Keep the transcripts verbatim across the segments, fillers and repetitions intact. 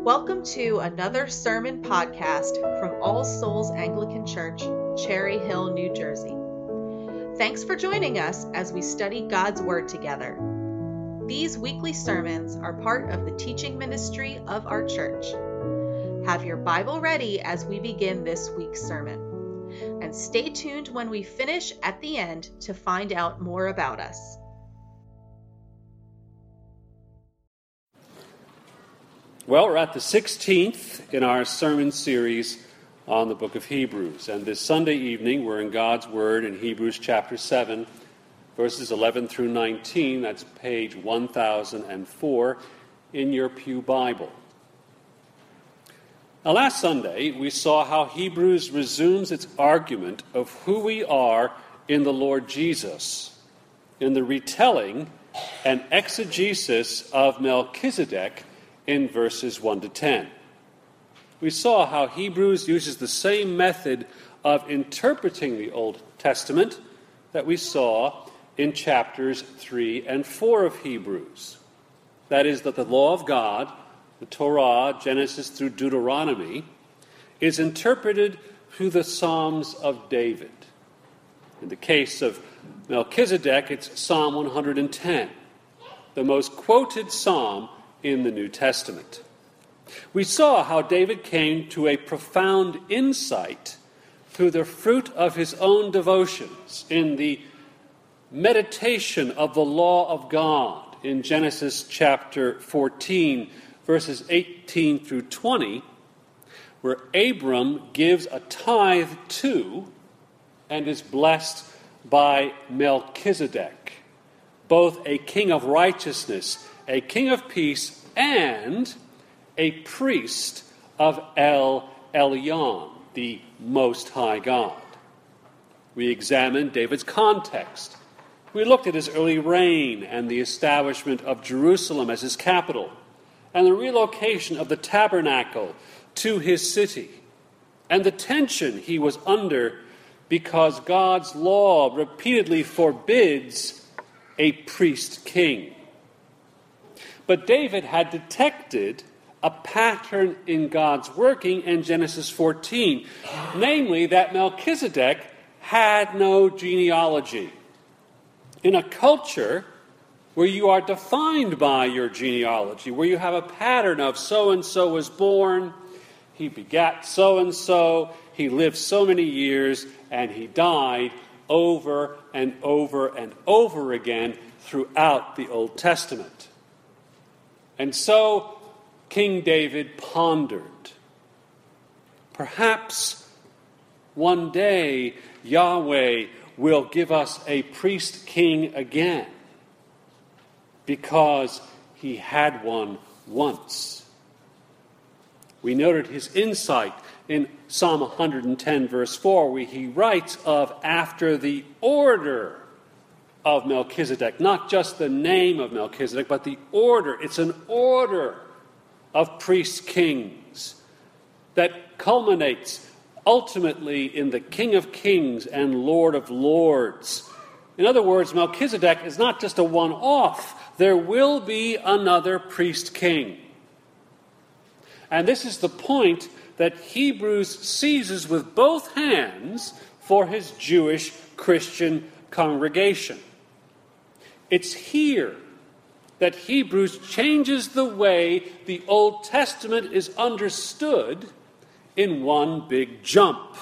Welcome to another sermon podcast from All Souls Anglican Church, Cherry Hill, New Jersey. Thanks for joining us as we study God's Word together. These weekly sermons are part of the teaching ministry of our church. Have your Bible ready as we begin this week's sermon. And stay tuned when we finish at the end to find out more about us. Well, we're at the sixteenth in our sermon series on the book of Hebrews. And this Sunday evening, we're in God's Word in Hebrews chapter seven, verses eleven through nineteen. That's page one thousand four in your pew Bible. Now, last Sunday, we saw how Hebrews resumes its argument of who we are in the Lord Jesus, in the retelling and exegesis of Melchizedek in verses one to ten. We saw how Hebrews uses the same method of interpreting the Old Testament that we saw in chapters three and four of Hebrews. That is, that the law of God, the Torah, Genesis through Deuteronomy, is interpreted through the Psalms of David. In the case of Melchizedek, it's Psalm one hundred ten, the most quoted psalm in the New Testament. We saw how David came to a profound insight through the fruit of his own devotions in the meditation of the law of God in Genesis chapter fourteen, verses eighteen through twenty, where Abram gives a tithe to and is blessed by Melchizedek, both a king of righteousness, a king of peace, and a priest of El Elyon, the Most High God. We examined David's context. We looked at his early reign and the establishment of Jerusalem as his capital, and the relocation of the tabernacle to his city, and the tension he was under because God's law repeatedly forbids a priest-king. But David had detected a pattern in God's working in Genesis fourteen, namely that Melchizedek had no genealogy. In a culture where you are defined by your genealogy, where you have a pattern of so-and-so was born, he begat so-and-so, he lived so many years, and he died over and over and over again throughout the Old Testament. And so King David pondered, perhaps one day Yahweh will give us a priest king again, because he had one once. We noted his insight in Psalm one hundred ten, verse four, where he writes of after the order of Melchizedek, not just the name of Melchizedek, but the order. It's an order of priest-kings that culminates ultimately in the King of Kings and Lord of Lords. In other words, Melchizedek is not just a one-off. There will be another priest-king. And this is the point that Hebrews seizes with both hands for his Jewish Christian congregation. It's here that Hebrews changes the way the Old Testament is understood in one big jump.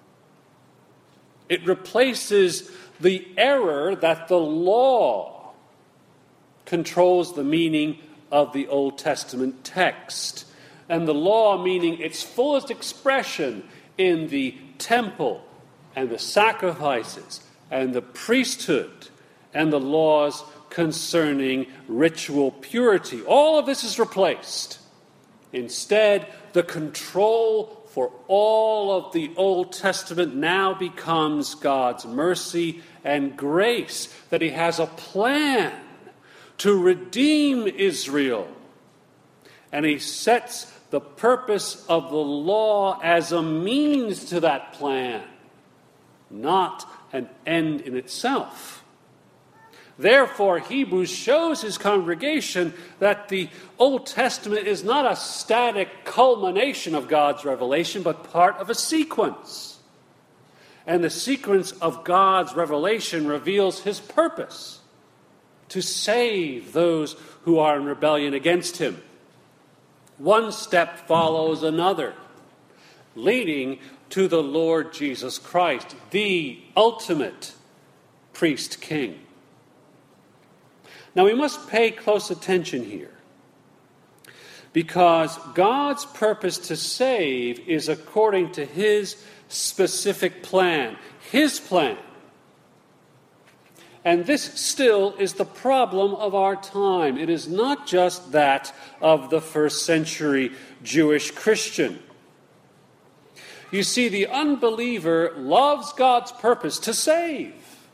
It replaces the error that the law controls the meaning of the Old Testament text, and the law meaning its fullest expression in the temple and the sacrifices and the priesthood and the laws concerning ritual purity. All of this is replaced. Instead, the control for all of the Old Testament now becomes God's mercy and grace, that he has a plan to redeem Israel. And he sets the purpose of the law as a means to that plan, not an end in itself. Therefore, Hebrews shows his congregation that the Old Testament is not a static culmination of God's revelation, but part of a sequence. And the sequence of God's revelation reveals his purpose to save those who are in rebellion against him. One step follows another, leading to the Lord Jesus Christ, the ultimate priest-king. Now we must pay close attention here, because God's purpose to save is according to his specific plan, his plan. And this still is the problem of our time. It is not just that of the first century Jewish Christian. You see, the unbeliever loves God's purpose to save,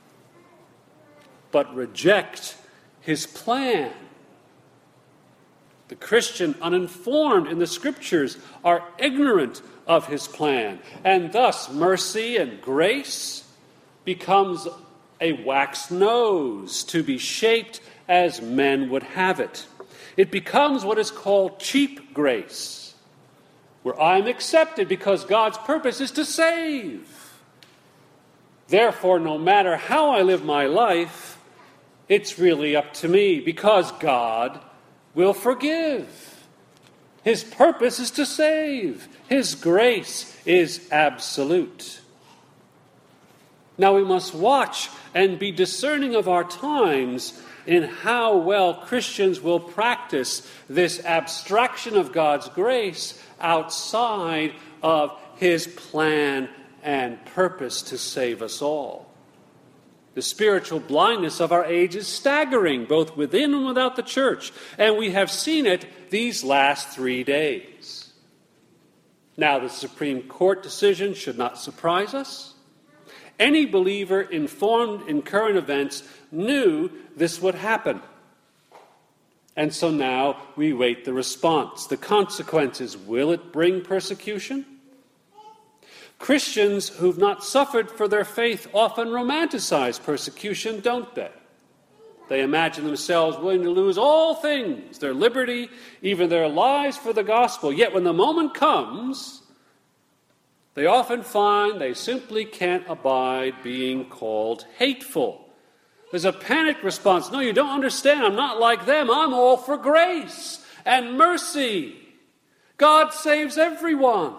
but reject his plan. The Christian, uninformed in the Scriptures, are ignorant of his plan, and thus mercy and grace becomes a wax nose to be shaped as men would have it. It becomes what is called cheap grace, where I am accepted because God's purpose is to save. Therefore, no matter how I live my life, it's really up to me, because God will forgive. His purpose is to save. His grace is absolute. Now we must watch and be discerning of our times in how well Christians will practice this abstraction of God's grace outside of his plan and purpose to save us all. The spiritual blindness of our age is staggering, both within and without the church, and we have seen it these last three days. Now, the Supreme Court decision should not surprise us. Any believer informed in current events knew this would happen. And so now we wait the response. The consequences. Will it bring persecution? Christians who've not suffered for their faith often romanticize persecution, don't they? They imagine themselves willing to lose all things, their liberty, even their lives for the gospel. Yet when the moment comes, they often find they simply can't abide being called hateful. There's a panicked response. No, you don't understand. I'm not like them. I'm all for grace and mercy. God saves everyone.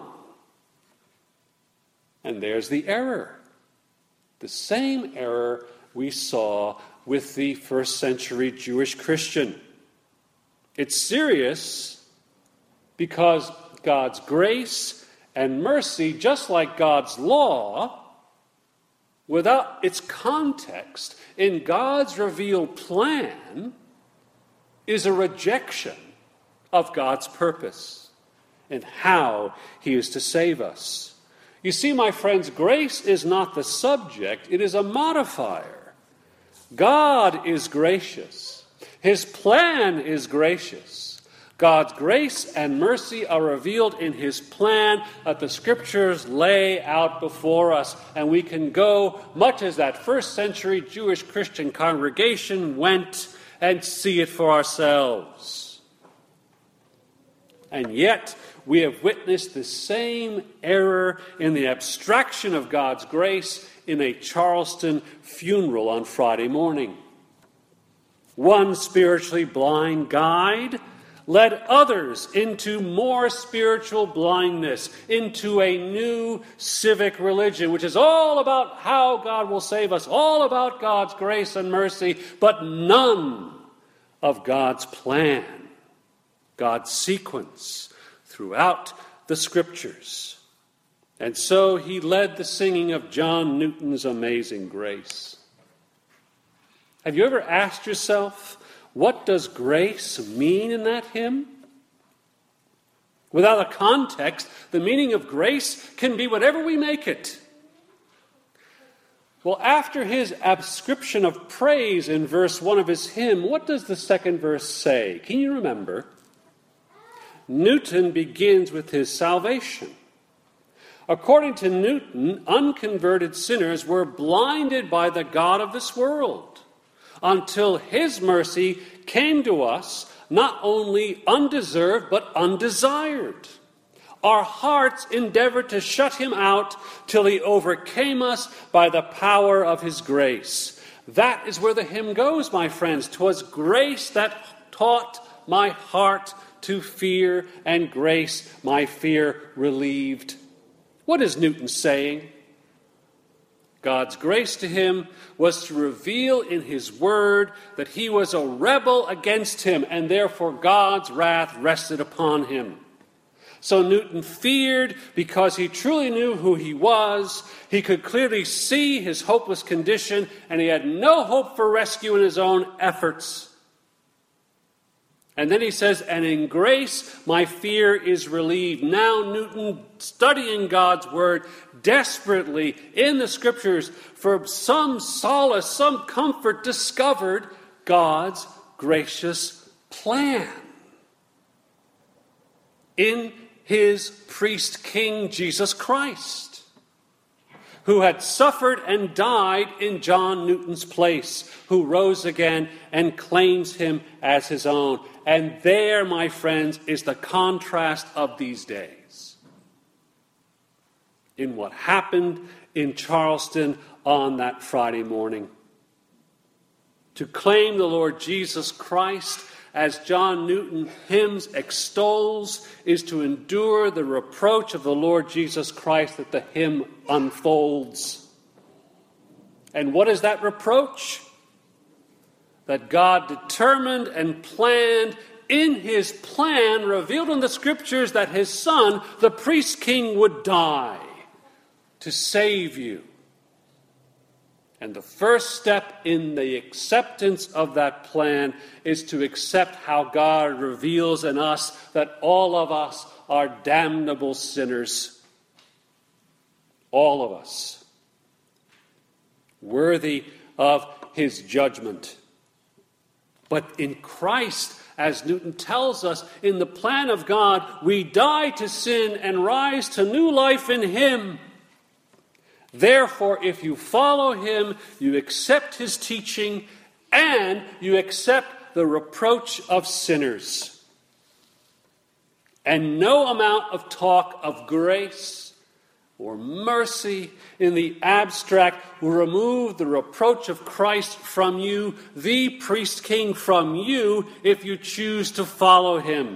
And there's the error. The same error we saw with the first century Jewish Christian. It's serious because God's grace and mercy, just like God's law, without its context in God's revealed plan, is a rejection of God's purpose and how he is to save us. You see, my friends, grace is not the subject, it is a modifier. God is gracious. His plan is gracious. God's grace and mercy are revealed in his plan that the Scriptures lay out before us, and we can go, much as that first century Jewish Christian congregation went, and see it for ourselves. And yet, we have witnessed the same error in the abstraction of God's grace in a Charleston funeral on Friday morning. One spiritually blind guide led others into more spiritual blindness, into a new civic religion, which is all about how God will save us, all about God's grace and mercy, but none of God's plan, God's sequence throughout the Scriptures. And so he led the singing of John Newton's Amazing Grace. Have you ever asked yourself, what does grace mean in that hymn? Without a context, the meaning of grace can be whatever we make it. Well, after his ascription of praise in verse one of his hymn, what does the second verse say? Can you remember? Newton begins with his salvation. According to Newton, unconverted sinners were blinded by the god of this world. until his mercy came to us, not only undeserved, but undesired. Our hearts endeavored to shut him out till he overcame us by the power of his grace. That is where the hymn goes, my friends. 'Twas grace that taught my heart to fear, and grace my fear relieved. What is Newton saying? God's grace to him was to reveal in his word that he was a rebel against him, and therefore God's wrath rested upon him. So Newton feared because he truly knew who he was. He could clearly see his hopeless condition, and he had no hope for rescue in his own efforts. And then he says, and in grace my fear is relieved. Now Newton, studying God's word desperately in the scriptures for some solace, some comfort, discovered God's gracious plan in his priest king Jesus Christ, who had suffered and died in John Newton's place, who rose again and claims him as his own. And there, my friends, is the contrast of these days in what happened in Charleston on that Friday morning. To claim the Lord Jesus Christ, as John Newton hymns extols, is to endure the reproach of the Lord Jesus Christ that the hymn unfolds. And what is that reproach? That God determined and planned in his plan, revealed in the scriptures, that his son, the priest king, would die to save you. And the first step in the acceptance of that plan is to accept how God reveals in us that all of us are damnable sinners. All of us. Worthy of his judgment. But in Christ, as Newton tells us, in the plan of God, we die to sin and rise to new life in him. Therefore, if you follow him, you accept his teaching, and you accept the reproach of sinners. And no amount of talk of grace or mercy in the abstract will remove the reproach of Christ from you, the priest king from you, if you choose to follow him.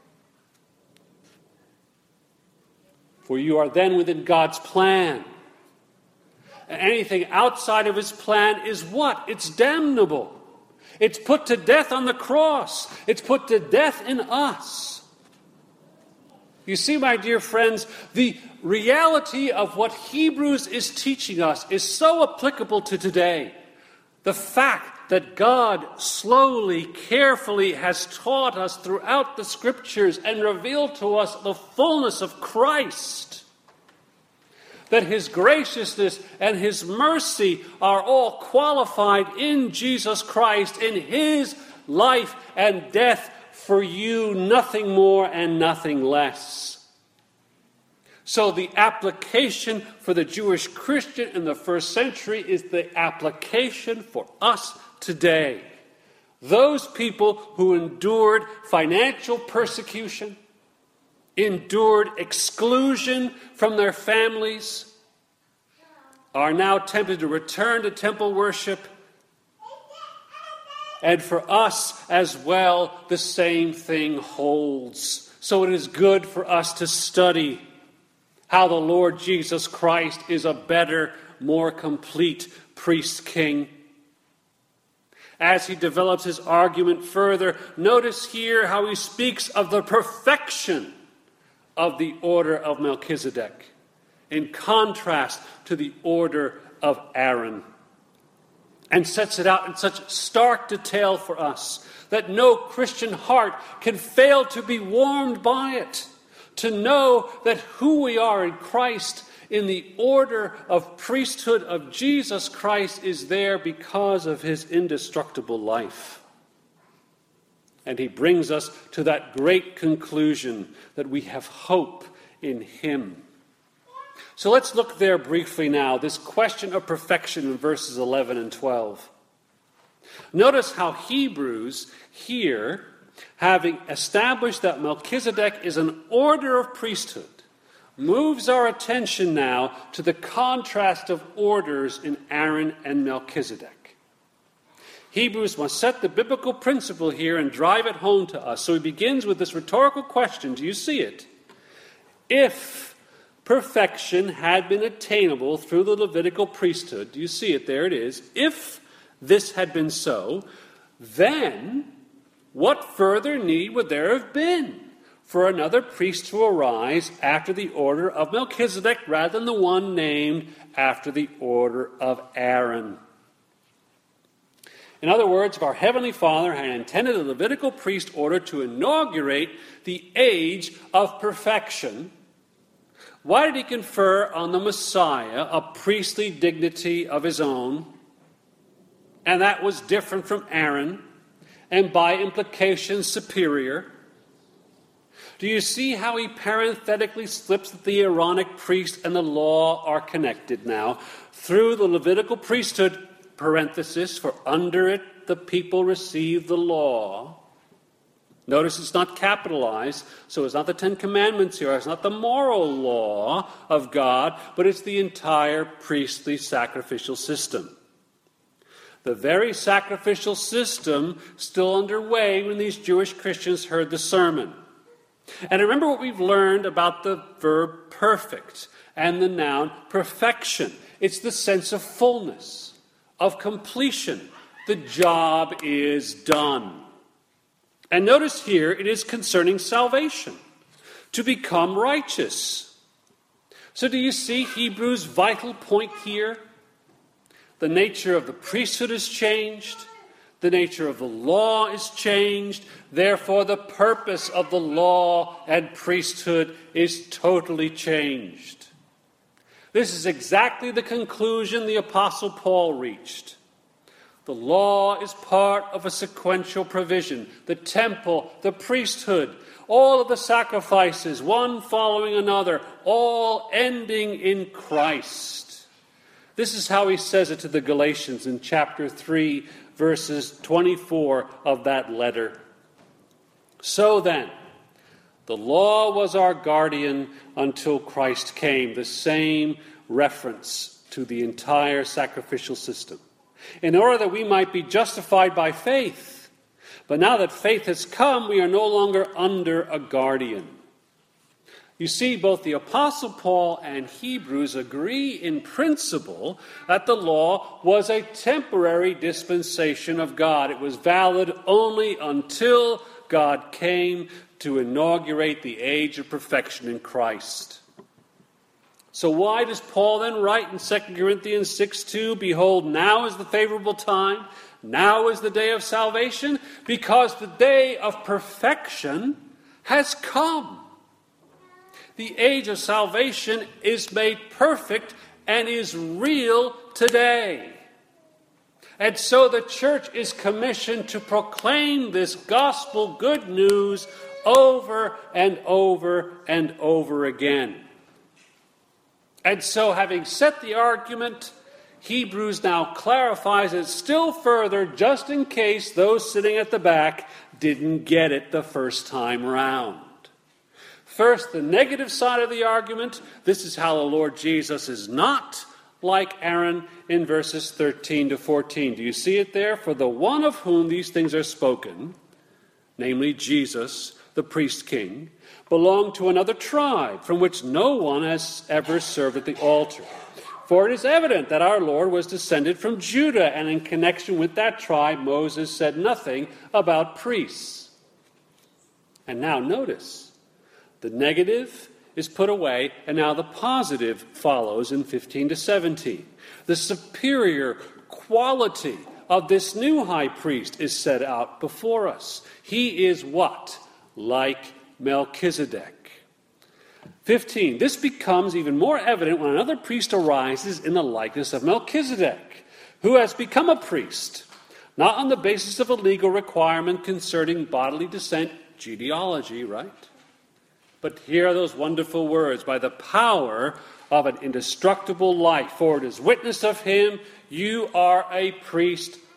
For you are then within God's plan. And anything outside of his plan is what? It's damnable. It's put to death on the cross. It's put to death in us. You see, my dear friends, the reality of what Hebrews is teaching us is so applicable to today. The fact that God slowly, carefully has taught us throughout the scriptures and revealed to us the fullness of Christ. That his graciousness and his mercy are all qualified in Jesus Christ, in his life and death for you, nothing more and nothing less. So the application for the Jewish Christian in the first century is the application for us today. Those people who endured financial persecution, endured exclusion from their families, are now tempted to return to temple worship. And for us as well, the same thing holds. So it is good for us to study how the Lord Jesus Christ is a better, more complete priest king. As he develops his argument further, notice here how he speaks of the perfection of the order of Melchizedek, in contrast to the order of Aaron, and sets it out in such stark detail for us that no Christian heart can fail to be warmed by it, to know that who we are in Christ, in the order of priesthood of Jesus Christ, is there because of his indestructible life. And he brings us to that great conclusion that we have hope in him. So let's look there briefly now, this question of perfection in verses eleven and twelve. Notice how Hebrews here, having established that Melchizedek is an order of priesthood, moves our attention now to the contrast of orders in Aaron and Melchizedek. Hebrews must set the biblical principle here and drive it home to us. So he begins with this rhetorical question. Do you see it? If perfection had been attainable through the Levitical priesthood, do you see it? There it is. If this had been so, then what further need would there have been for another priest to arise after the order of Melchizedek rather than the one named after the order of Aaron? In other words, if our Heavenly Father had intended a Levitical priest order to inaugurate the age of perfection, why did he confer on the Messiah a priestly dignity of his own? And that was different from Aaron, and by implication superior. Do you see how he parenthetically slips that the Aaronic priest and the law are connected now? Through the Levitical priesthood, parenthesis, for under it the people received the law. Notice it's not capitalized, so it's not the Ten Commandments here, it's not the moral law of God, but it's the entire priestly sacrificial system. The very sacrificial system still underway when these Jewish Christians heard the sermon. And remember what we've learned about the verb perfect and the noun perfection. It's the sense of fullness, of completion. The job is done. And notice here it is concerning salvation, to become righteous. So do you see Hebrews' vital point here? The nature of the priesthood is changed. The nature of the law is changed. Therefore, the purpose of the law and priesthood is totally changed. This is exactly the conclusion the Apostle Paul reached. The law is part of a sequential provision. The temple, the priesthood, all of the sacrifices, one following another, all ending in Christ. This is how he says it to the Galatians in chapter three, verses twenty-four of that letter. So then, the law was our guardian until Christ came. The same reference to the entire sacrificial system. In order that we might be justified by faith. But now that faith has come, we are no longer under a guardian. You see, both the Apostle Paul and Hebrews agree in principle that the law was a temporary dispensation of God. It was valid only until God came to inaugurate the age of perfection in Christ. So why does Paul then write in Second Corinthians six two, behold, now is the favorable time, now is the day of salvation? Because the day of perfection has come. The age of salvation is made perfect and is real today. And so the church is commissioned to proclaim this gospel good news over and over and over again. And so, having set the argument, Hebrews now clarifies it still further, just in case those sitting at the back didn't get it the first time round. First, the negative side of the argument. This is how the Lord Jesus is not like Aaron in verses thirteen to fourteen. Do you see it there? For the one of whom these things are spoken, namely Jesus, the priest king, belonged to another tribe from which no one has ever served at the altar. For it is evident that our Lord was descended from Judah, and in connection with that tribe, Moses said nothing about priests. And now notice, the negative is put away, and now the positive follows in fifteen to seventeen. The superior quality of this new high priest is set out before us. He is what? Like Melchizedek. fifteen. This becomes even more evident when another priest arises in the likeness of Melchizedek, who has become a priest, not on the basis of a legal requirement concerning bodily descent, genealogy, right? But here are those wonderful words, by the power of an indestructible life. For it is witness of him, you are a priest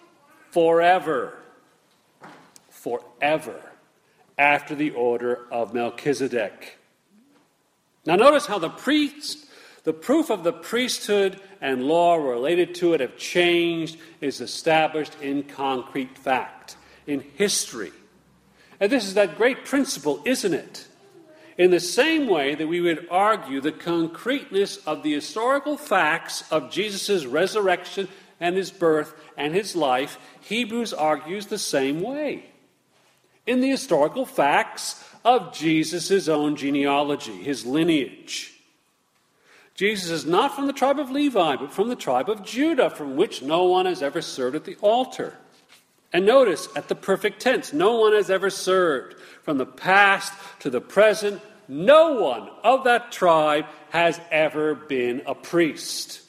forever. Forever. After the order of Melchizedek. Now notice how the priest, the proof of the priesthood and law related to it have changed, is established in concrete fact, in history. And this is that great principle, isn't it? In the same way that we would argue the concreteness of the historical facts of Jesus' resurrection and his birth and his life, Hebrews argues the same way. In the historical facts of Jesus' own genealogy, his lineage. Jesus is not from the tribe of Levi, but from the tribe of Judah, from which no one has ever served at the altar. And notice, at the perfect tense, no one has ever served. From the past to the present, no one of that tribe has ever been a priest.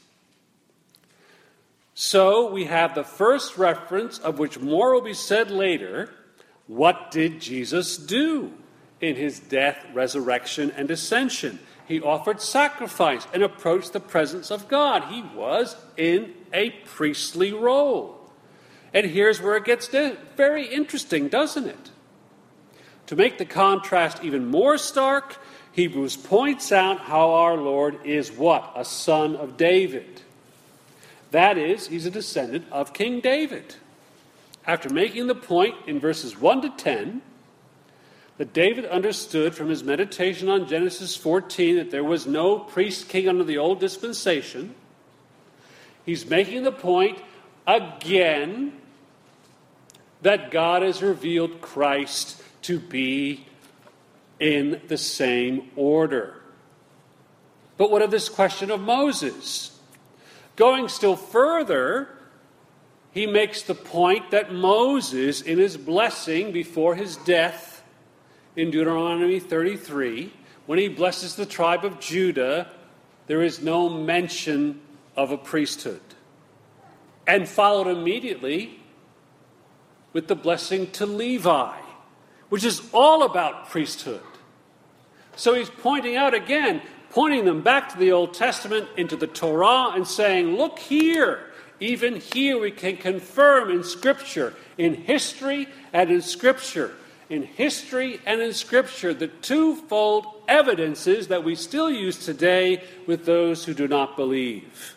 So we have the first reference, of which more will be said later. What did Jesus do in his death, resurrection, and ascension? He offered sacrifice and approached the presence of God. He was in a priestly role. And here's where it gets very interesting, doesn't it? To make the contrast even more stark, Hebrews points out how our Lord is what? A son of David. That is, he's a descendant of King David. After making the point in verses one to ten, that David understood from his meditation on Genesis fourteen that there was no priest king under the old dispensation, he's making the point again that God has revealed Christ to be in the same order. But what of this question of Moses? Going still further, he makes the point that Moses, in his blessing before his death, in Deuteronomy thirty-three, when he blesses the tribe of Judah, there is no mention of a priesthood. And followed immediately with the blessing to Levi, which is all about priesthood. So he's pointing out again, pointing them back to the Old Testament, into the Torah, and saying, look here, even here we can confirm in Scripture, in history and in Scripture, in history and in Scripture, the twofold evidences that we still use today with those who do not believe.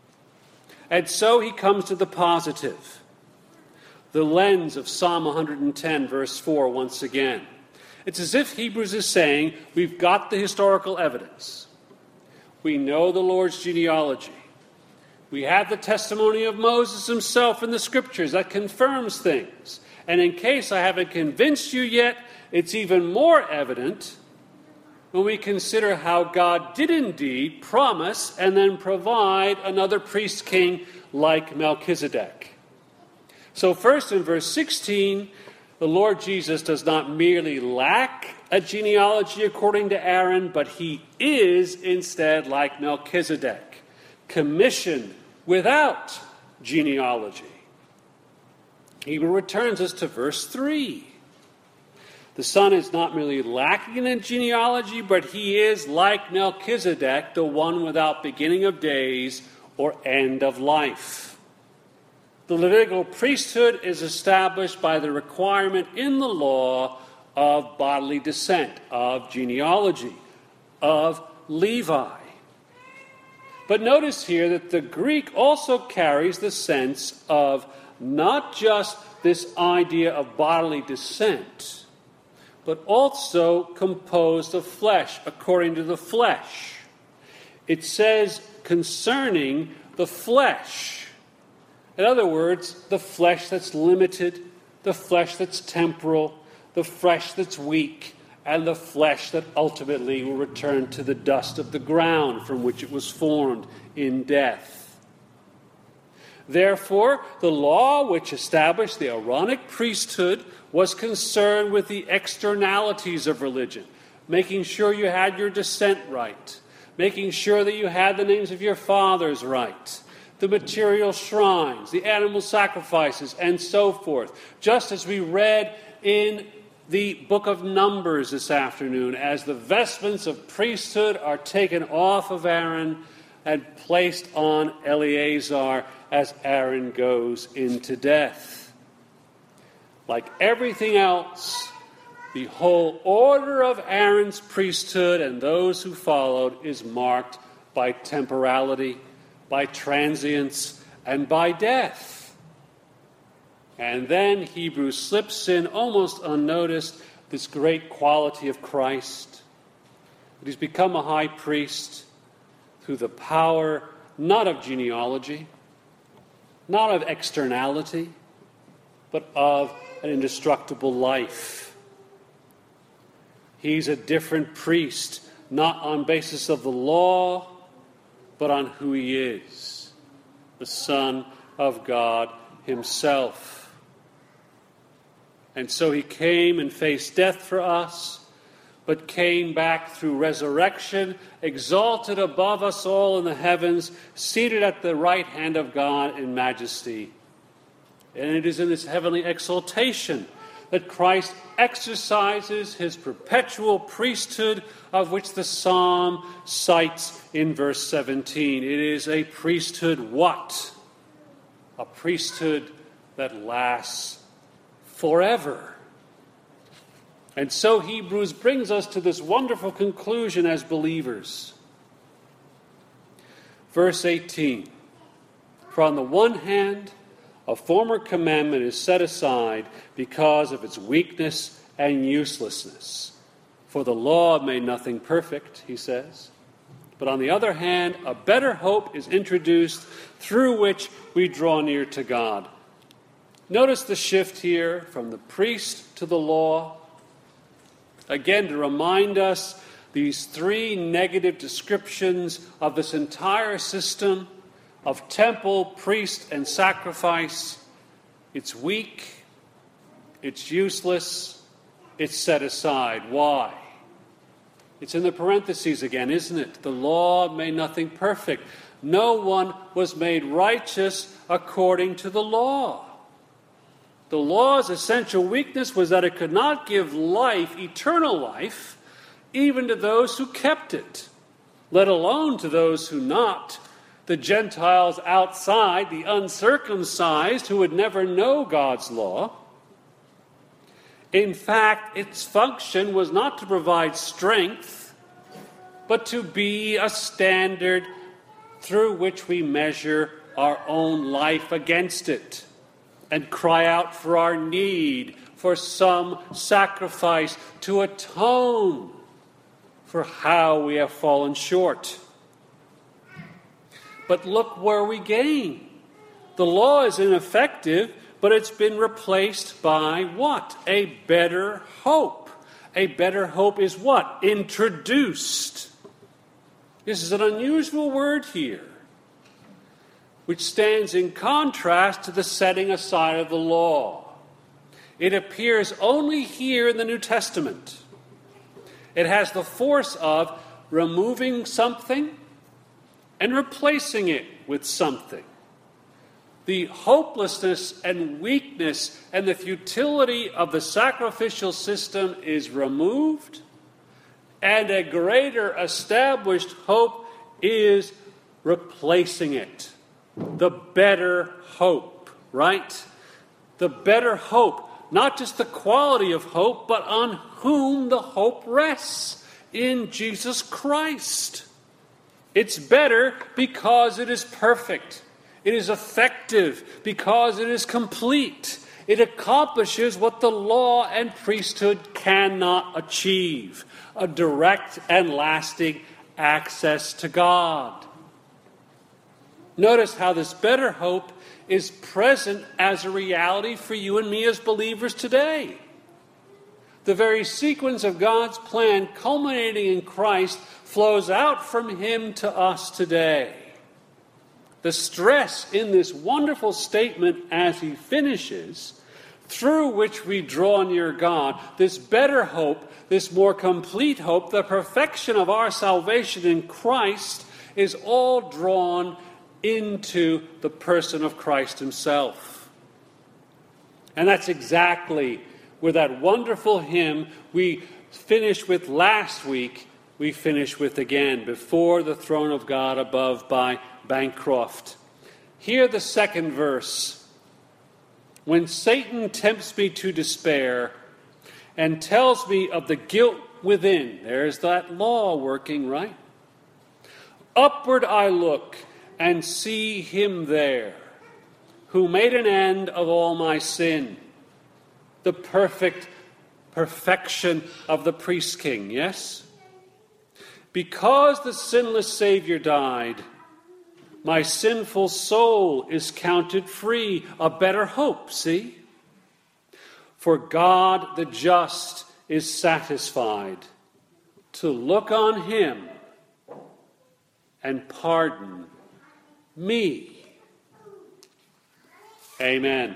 And so he comes to the positive. The lens of Psalm one hundred ten, verse four, once again. It's as if Hebrews is saying, we've got the historical evidence. We know the Lord's genealogy. We have the testimony of Moses himself in the Scriptures that confirms things. And in case I haven't convinced you yet, it's even more evident when we consider how God did indeed promise and then provide another priest king like Melchizedek. So first in verse sixteen, the Lord Jesus does not merely lack a genealogy according to Aaron, but he is instead like Melchizedek, commissioned without genealogy. He returns us to verse three. The Son is not merely lacking in genealogy, but he is like Melchizedek, the one without beginning of days or end of life. The Levitical priesthood is established by the requirement in the law of bodily descent, of genealogy, of Levi. But notice here that the Greek also carries the sense of not just this idea of bodily descent, but also composed of flesh, according to the flesh. It says concerning the flesh. In other words, the flesh that's limited, the flesh that's temporal, the flesh that's weak, and the flesh that ultimately will return to the dust of the ground from which it was formed in death. Therefore, the law which established the Aaronic priesthood was concerned with the externalities of religion, making sure you had your descent right, making sure that you had the names of your fathers right, the material shrines, the animal sacrifices, and so forth. Just as we read in the book of Numbers this afternoon, as the vestments of priesthood are taken off of Aaron and placed on Eleazar as Aaron goes into death. Like everything else, the whole order of Aaron's priesthood and those who followed is marked by temporality, by transience, and by death. And then Hebrews slips in, almost unnoticed, this great quality of Christ. That he's become a high priest through the power not of genealogy, not of externality, but of an indestructible life. He's a different priest, not on basis of the law, but on who he is, the Son of God himself. And so he came and faced death for us, but came back through resurrection, exalted above us all in the heavens, seated at the right hand of God in majesty. And it is in this heavenly exaltation that Christ exercises his perpetual priesthood, of which the psalm cites in verse seventeen. It is a priesthood what? A priesthood that lasts forever. And so Hebrews brings us to this wonderful conclusion as believers. Verse eighteen. For on the one hand, a former commandment is set aside because of its weakness and uselessness. For the law made nothing perfect, he says. But on the other hand, a better hope is introduced through which we draw near to God. Notice the shift here from the priest to the law. Again, to remind us these three negative descriptions of this entire system of temple, priest, and sacrifice. It's weak, it's useless, it's set aside. Why? It's in the parentheses again, isn't it? The law made nothing perfect. No one was made righteous according to the law. The law's essential weakness was that it could not give life, eternal life, even to those who kept it, let alone to those who not. The Gentiles outside, the uncircumcised, who would never know God's law. In fact, its function was not to provide strength, but to be a standard through which we measure our own life against it and cry out for our need for some sacrifice to atone for how we have fallen short. But look where we gain. The law is ineffective, but it's been replaced by what? A better hope. A better hope is what? Introduced. This is an unusual word here, which stands in contrast to the setting aside of the law. It appears only here in the New Testament. It has the force of removing something and replacing it with something. The hopelessness and weakness and the futility of the sacrificial system is removed, and a greater established hope is replacing it. The better hope, right? The better hope, not just the quality of hope, but on whom the hope rests, in Jesus Christ. It's better because it is perfect. It is effective because it is complete. It accomplishes what the law and priesthood cannot achieve: a direct and lasting access to God. Notice how this better hope is present as a reality for you and me as believers today. The very sequence of God's plan culminating in Christ flows out from him to us today. The stress in this wonderful statement as he finishes, through which we draw near God, this better hope, this more complete hope, the perfection of our salvation in Christ, is all drawn into the person of Christ himself. And that's exactly where that wonderful hymn we finished with last week, we finish with again, Before the Throne of God Above by Bancroft. Hear the second verse. when Satan tempts me to despair and tells me of the guilt within, there's that law working, right? Upward I look and see him there, who made an end of all my sin, the perfect perfection of the priest king, yes? Because the sinless Savior died, my sinful soul is counted free, a better hope, see? For God the just is satisfied to look on him and pardon me. Amen.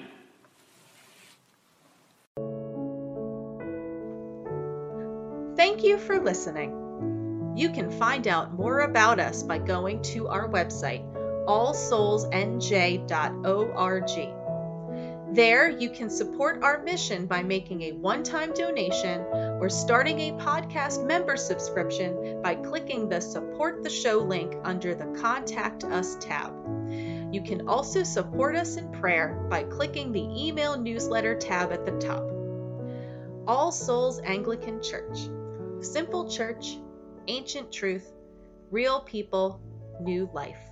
Thank you for listening. You can find out more about us by going to our website, all souls n j dot org. There, you can support our mission by making a one-time donation or starting a podcast member subscription by clicking the Support the Show link under the Contact Us tab. You can also support us in prayer by clicking the Email Newsletter tab at the top. All Souls Anglican Church. Simple church, ancient truth, real people, new life.